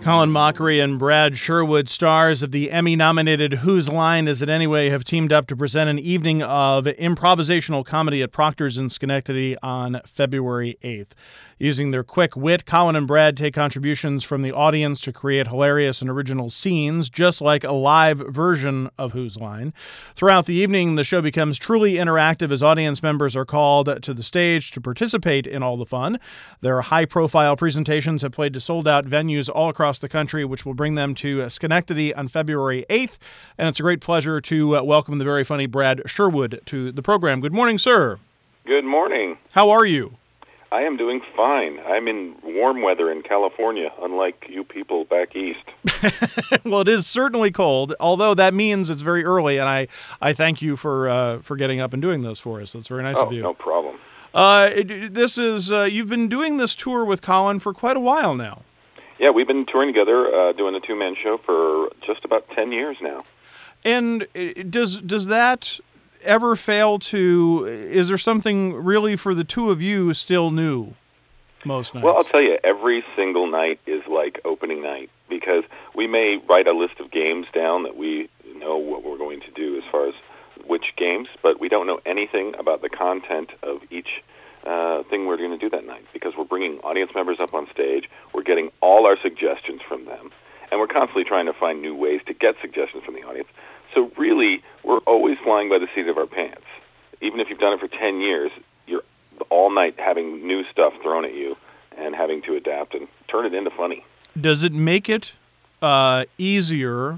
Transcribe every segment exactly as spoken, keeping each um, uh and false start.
Colin Mochrie and Brad Sherwood, stars of the Emmy-nominated Whose Line Is It Anyway, have teamed up to present an evening of improvisational comedy at Proctor's in Schenectady on February eighth. Using their quick wit, Colin and Brad take contributions from the audience to create hilarious and original scenes, just like a live version of Whose Line. Throughout the evening, the show becomes truly interactive as audience members are called to the stage to participate in all the fun. Their high-profile presentations have played to sold-out venues all across the country, which will bring them to Schenectady on February eighth. And it's a great pleasure to uh, welcome the very funny Brad Sherwood to the program. Good morning, sir. Good morning. How are you? I am doing fine. I'm in warm weather in California, unlike you people back east. Well, it is certainly cold, although that means it's very early, and I, I thank you for uh, for getting up and doing this for us. That's very nice oh, of you. No problem. Uh, it, this is uh, you've been doing this tour with Colin for quite a while now. Yeah, we've been touring together, uh, doing the two-man show for just about ten years now. And does does that ever fail to, is there something really for the two of you still new most nights? Well, I'll tell you, every single night is like opening night, because we may write a list of games down that we know what we're going to do as far as which games, but we don't know anything about the content of each uh, thing we're going to do that night, because we're bringing audience members up on stage, we're getting all our suggestions from them, and we're constantly trying to find new ways to get suggestions from the audience. So really, we're always flying by the seat of our pants. Even if you've done it for ten years, you're all night having new stuff thrown at you and having to adapt and turn it into funny. Does it make it uh, easier,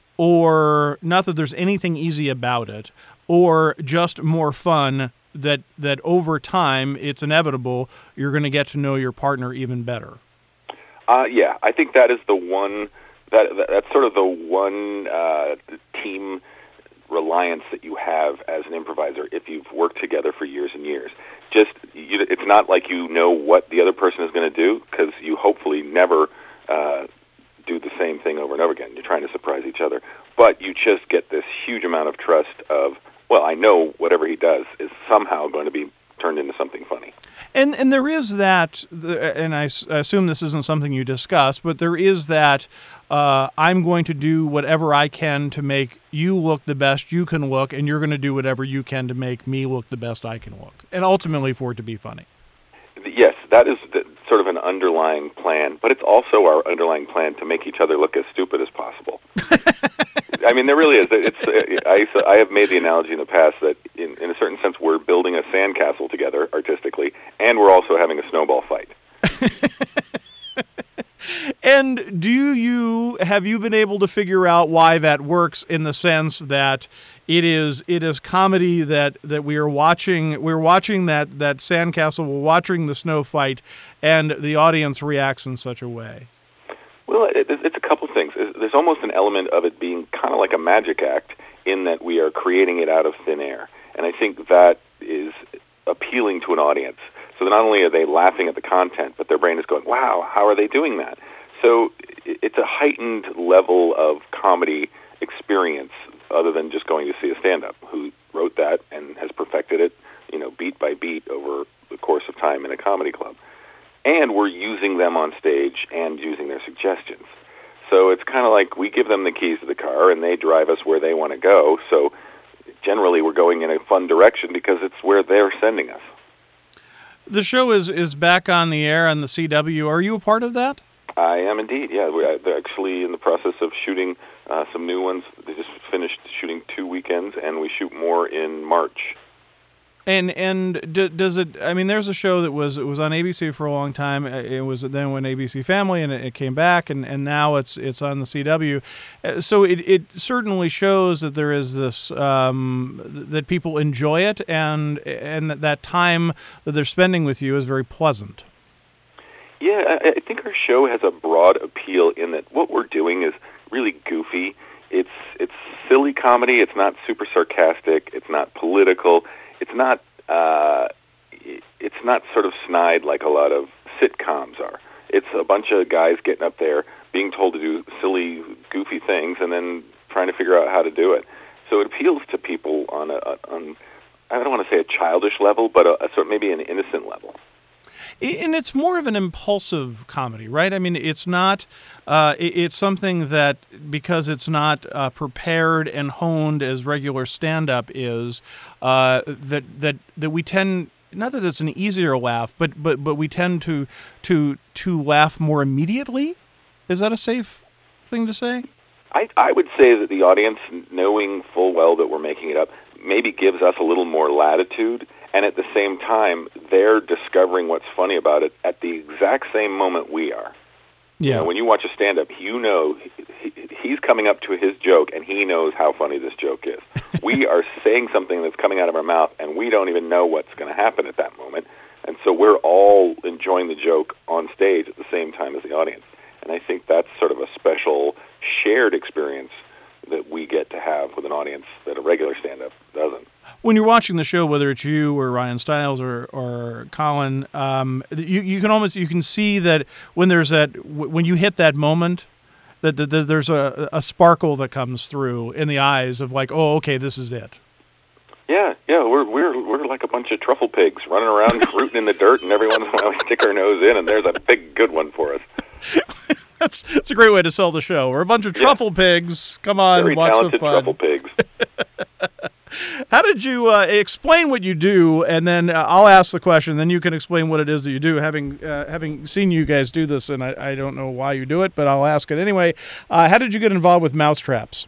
or not that there's anything easy about it, or just more fun that, that over time it's inevitable you're going to get to know your partner even better? Uh, yeah, I think that is the one... That, that that's sort of the one uh, team reliance that you have as an improviser if you've worked together for years and years. Just you, it's not like you know what the other person is going to do, because you hopefully never uh, do the same thing over and over again. You're trying to surprise each other. But you just get this huge amount of trust of, well, I know whatever he does is somehow going to be turned into something funny. And and there is that, and I assume this isn't something you discussed, but there is that uh, I'm going to do whatever I can to make you look the best you can look, and you're going to do whatever you can to make me look the best I can look, and ultimately for it to be funny. Yes, that is the, sort of an underlying plan, but it's also our underlying plan to make each other look as stupid as possible. I mean, there really is. It's. I, I have made the analogy in the past that, in, in a certain sense, we're building a sandcastle together artistically, and we're also having a snowball fight. And do you have you been able to figure out why that works, in the sense that it is it is comedy that, that we are watching we're watching that, that sandcastle, we're watching the snow fight, and the audience reacts in such a way? Well, it, it's a couple things. There's almost an element of it being kind of like a magic act, in that we are creating it out of thin air. And I think that is appealing to an audience. So that not only are they laughing at the content, but their brain is going, wow, how are they doing that? So it's a heightened level of comedy experience, other than just going to see a stand-up who wrote that and has perfected it, you know, beat by beat over the course of time in a comedy club. And we're using them on stage and using their suggestions. So it's kind of like we give them the keys to the car and they drive us where they want to go. So generally we're going in a fun direction because it's where they're sending us. The show is, is back on the air on the C W. Are you a part of that? I am indeed, yeah. We're actually in the process of shooting uh, some new ones. They just finished shooting two weekends, and we shoot more in March. And and d- does it? I mean, there's a show that was it was on A B C for a long time. It was then when A B C Family, and it, it came back, and, and now it's it's on the C W. So it, it certainly shows that there is this um, that people enjoy it, and and that, that time that they're spending with you is very pleasant. Yeah, I, I think our show has a broad appeal in that what we're doing is really goofy. It's it's silly comedy. It's not super sarcastic. It's not political. It's not uh, it's not sort of snide like a lot of sitcoms are. It's a bunch of guys getting up there, being told to do silly, goofy things, and then trying to figure out how to do it. So it appeals to people on a on I don't want to say a childish level, but a, a sort of maybe an innocent level. And it's more of an impulsive comedy, right? I mean, it's not, uh, it's something that, because it's not uh, prepared and honed as regular stand-up is, uh, that, that, that we tend, not that it's an easier laugh, but, but, but we tend to, to, to laugh more immediately. Is that a safe thing to say? I, I would say that the audience, knowing full well that we're making it up, maybe gives us a little more latitude, and at the same time, they're discovering what's funny about it at the exact same moment we are. Yeah. You know, when you watch a stand-up, you know he, he's coming up to his joke, and he knows how funny this joke is. We are saying something that's coming out of our mouth, and we don't even know what's going to happen at that moment, and so we're all enjoying the joke on stage at the same time as the audience. And I think that's sort of a special shared experience that we get to have with an audience that a regular stand-up doesn't. When you're watching the show, whether it's you or Ryan Stiles or or Colin, um, you you can almost you can see that when there's that when you hit that moment, that, that, that there's a, a sparkle that comes through in the eyes of like, oh, okay, this is it. Yeah, yeah, we're we're we're like a bunch of truffle pigs running around rooting in the dirt, and every once in a while we stick our nose in, and there's a big good one for us. That's that's a great way to sell the show. We're a bunch of truffle yeah. pigs. Come on, Very watch talented the fun. Truffle pigs. How did you uh, explain what you do, and then uh, I'll ask the question, then you can explain what it is that you do, having uh, having seen you guys do this, and I, I don't know why you do it, but I'll ask it anyway. Uh, how did you get involved with Mousetraps?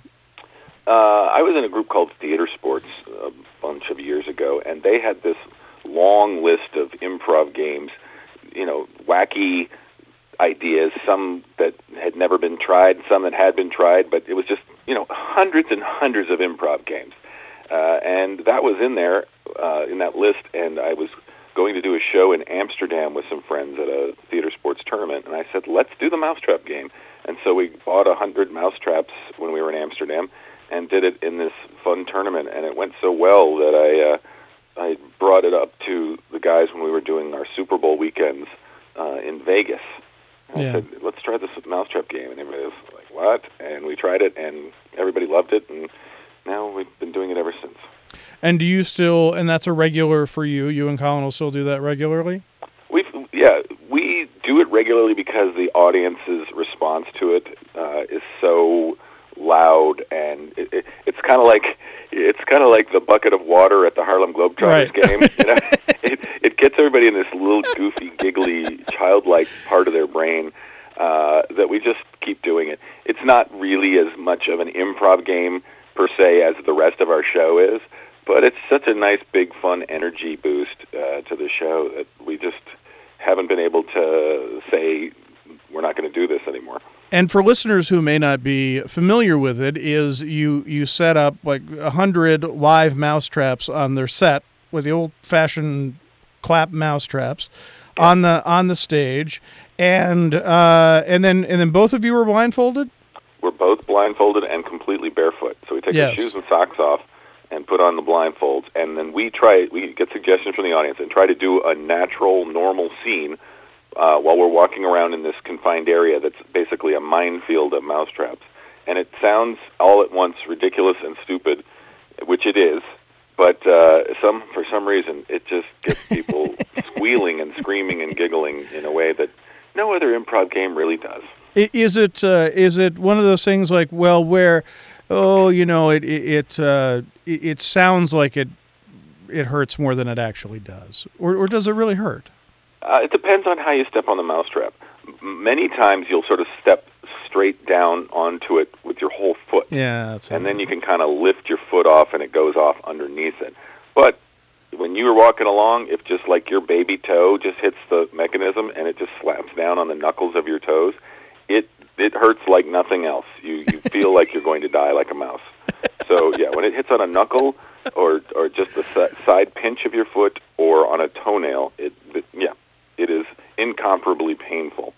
Uh, I was in a group called Theater Sports a bunch of years ago, and they had this long list of improv games, you know, wacky ideas, some that had never been tried, some that had been tried, but it was just, you know, hundreds and hundreds of improv games. Uh, and that was in there, uh, in that list, and I was going to do a show in Amsterdam with some friends at a Theater Sports tournament, and I said, let's do the Mousetrap game. And so we bought a hundred mousetraps when we were in Amsterdam and did it in this fun tournament, and it went so well that I uh, I brought it up to the guys when we were doing our Super Bowl weekends uh, in Vegas. And yeah. I said, let's try this Mousetrap game, and everybody was like, what? And we tried it, and everybody loved it, and now we've been doing it ever since. And do you still, and that's a regular for you, you and Colin will still do that regularly? We've, yeah, we do it regularly because the audience's response to it uh, is so loud, and it, it, it's kind of like it's kind of like the bucket of water at the Harlem Globetrotters right. game. You know? it, it gets everybody in this little goofy, giggly, childlike part of their brain uh, that we just keep doing it. It's not really as much of an improv game per se as the rest of our show is, but it's such a nice, big, fun energy boost uh, to the show that we just haven't been able to say we're not going to do this anymore. And for listeners who may not be familiar with it, is you, you set up like a hundred live mousetraps on their set with the old-fashioned clap mousetraps yeah. on the on the stage, and uh, and then and then both of you were blindfolded. We're both blindfolded and completely barefoot, so we take yes. our shoes and socks off and put on the blindfolds, and then we try. We get suggestions from the audience and try to do a natural, normal scene. Uh, while we're walking around in this confined area that's basically a minefield of mousetraps. And it sounds all at once ridiculous and stupid, which it is, but uh, some for some reason it just gets people squealing and screaming and giggling in a way that no other improv game really does. Is it uh, is it one of those things like, well, where, oh, you know, it it uh, it, it sounds like it it hurts more than it actually does, or or does it really hurt? Uh, it depends on how you step on the mousetrap. M- many times you'll sort of step straight down onto it with your whole foot. Yeah, that's and then you can kind of lift your foot off and it goes off underneath it. But when you were walking along, if just like your baby toe just hits the mechanism and it just slaps down on the knuckles of your toes, it it hurts like nothing else. You you feel like you're going to die like a mouse. So, yeah, when it hits on a knuckle or or just the side pinch of your foot or on a toenail, it, it yeah. It is incomparably painful.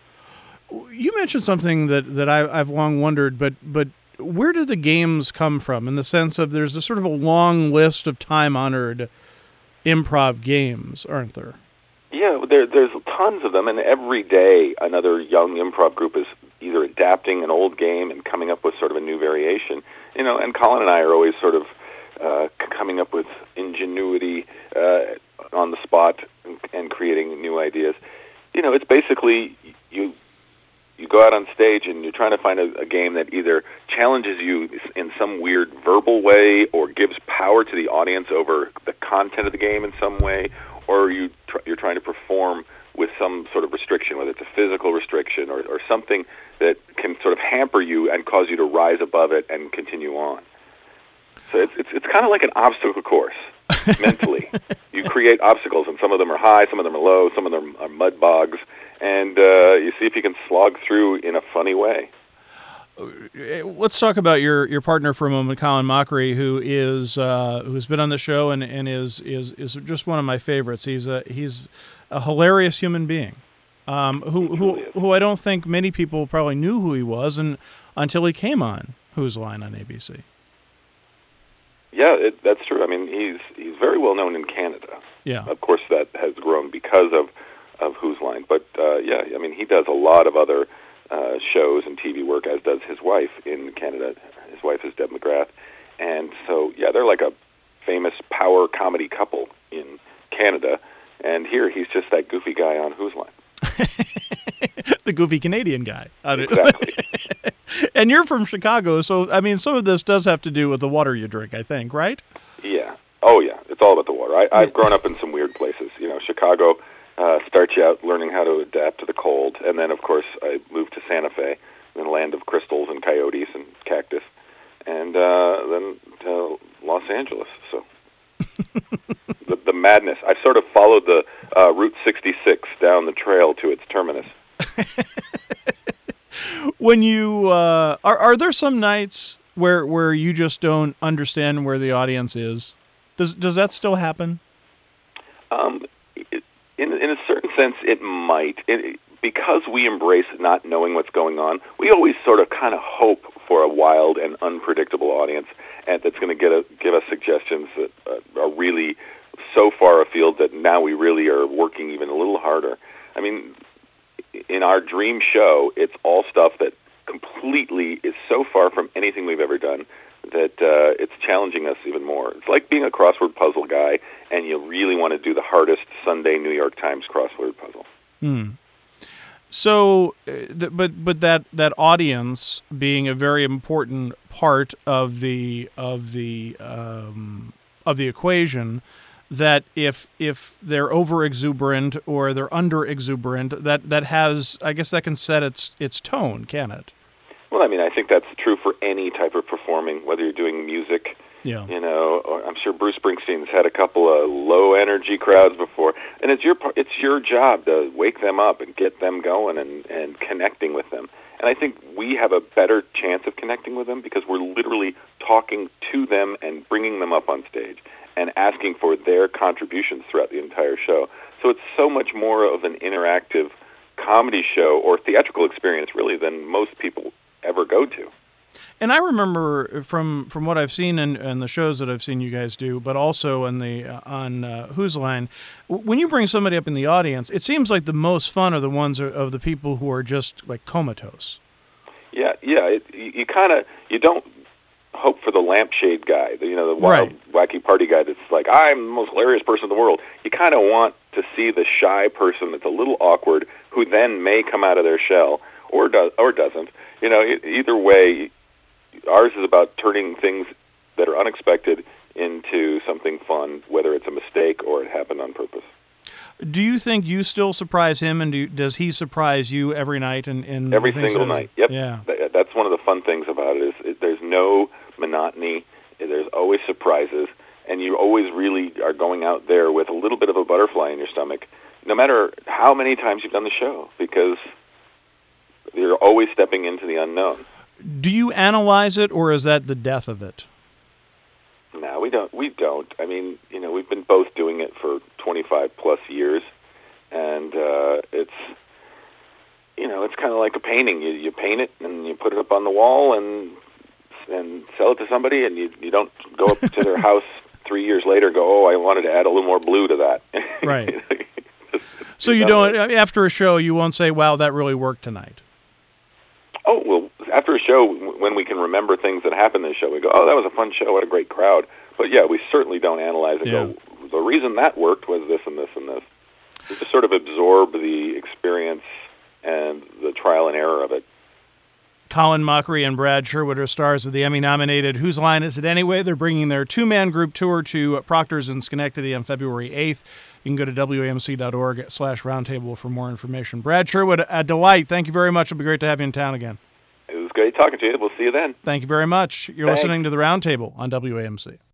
You mentioned something that, that I, I've long wondered, but but where do the games come from in the sense of there's a sort of a long list of time-honored improv games, aren't there? Yeah, there, there's tons of them, and every day another young improv group is either adapting an old game and coming up with sort of a new variation. You know, and Colin and I are always sort of uh, coming up with ingenuity uh, on the spot and, and creating new ideas. You know, it's basically you you go out on stage and you're trying to find a, a game that either challenges you in some weird verbal way or gives power to the audience over the content of the game in some way, or you tr- you're trying to perform with some sort of restriction, whether it's a physical restriction or, or something that can sort of hamper you and cause you to rise above it and continue on. So it's it's, it's kind of like an obstacle course mentally. You create obstacles, and some of them are high, some of them are low, some of them are mud bogs, and uh, you see if you can slog through in a funny way. Let's talk about your, your partner for a moment, Colin Mochrie, who is uh, who's been on the show and, and is, is is just one of my favorites. He's a he's a hilarious human being, um, who who who I don't think many people probably knew who he was, and until he came on Whose Line on A B C. Yeah, it, that's true. I mean, he's he's very well known in Canada. Yeah, of course that has grown because of of Whose Line, but uh, yeah, I mean he does a lot of other Uh, shows and T V work, as does his wife in Canada. His wife is Deb McGrath. And so, yeah, they're like a famous power comedy couple in Canada. And here, he's just that goofy guy on Whose Line. The goofy Canadian guy. Exactly. And you're from Chicago, so, I mean, some of this does have to do with the water you drink, I think, right? Yeah. Oh, yeah. It's all about the water. I, I've grown up in some weird places. You know, Chicago Uh, starts you out learning how to adapt to the cold, and then, of course, I moved to Santa Fe, the land of crystals and coyotes and cactus, and uh, then to Los Angeles. So the, the madness. I sort of followed the uh, Route sixty-six down the trail to its terminus. When you uh, are, are there some nights where where you just don't understand where the audience is? Does does that still happen? Um. In, in a certain sense, it might. It, because we embrace not knowing what's going on, we always sort of kind of hope for a wild and unpredictable audience and that's going to get a, give us suggestions that uh, are really so far afield that now we really are working even a little harder. I mean, in our dream show, it's all stuff that completely is so far from anything we've ever done that uh, it's challenging us even more. It's like being a crossword puzzle guy, and you really want to do the hardest Sunday New York Times crossword puzzle. Hmm. So, uh, th- but but that, that audience being a very important part of the of the um, of the equation, that if if they're over exuberant or they're under exuberant, that that has I guess that can set its its tone, can it? Well, I mean, I think that's true for any type of performing, whether you're doing music, yeah. you know, or I'm sure Bruce Springsteen's had a couple of low-energy crowds before, and it's your it's your job to wake them up and get them going and, and connecting with them. And I think we have a better chance of connecting with them because we're literally talking to them and bringing them up on stage and asking for their contributions throughout the entire show. So it's so much more of an interactive comedy show or theatrical experience, really, than most people ever go to. And I remember from from what I've seen in, in the shows that I've seen you guys do, but also in the uh, on uh, Whose Line, w- when you bring somebody up in the audience, it seems like the most fun are the ones of, of the people who are just like comatose. Yeah, yeah. It, you you kind of you don't hope for the lampshade guy, the, you know, the wild, right. wacky party guy that's like, I'm the most hilarious person in the world. You kind of want to see the shy person that's a little awkward, who then may come out of their shell or does or doesn't. You know, either way, ours is about turning things that are unexpected into something fun, whether it's a mistake or it happened on purpose. Do you think you still surprise him, and do, does he surprise you every night? In, in every single night. Yep. Yeah. That's one of the fun things about it is it, there's no monotony. There's always surprises, and you always really are going out there with a little bit of a butterfly in your stomach, no matter how many times you've done the show, because you're always stepping into the unknown. Do you analyze it, or is that the death of it? No, we don't. We don't. I mean, you know, we've been both doing it for twenty-five plus years, and uh, it's, you know, it's kind of like a painting. You you paint it and you put it up on the wall and and sell it to somebody, and you you don't go up to their house three years later and go, oh, I wanted to add a little more blue to that. Right. So you don't, after a show, you won't say, wow, that really worked tonight. Oh, well, after a show, when we can remember things that happened in the show, we go, oh, that was a fun show, what a great crowd. But yeah, we certainly don't analyze and yeah. go, the reason that worked was this and this and this. You just sort of absorb the experience and the trial and error of it. Colin Mochrie and Brad Sherwood are stars of the Emmy-nominated Whose Line Is It Anyway? They're bringing their two-man group tour to Proctor's in Schenectady on February eighth. You can go to W A M C dot org slash roundtable for more information. Brad Sherwood, a delight. Thank you very much. It'll be great to have you in town again. It was great talking to you. We'll see you then. Thank you very much. You're Thanks. listening to The Roundtable on W A M C.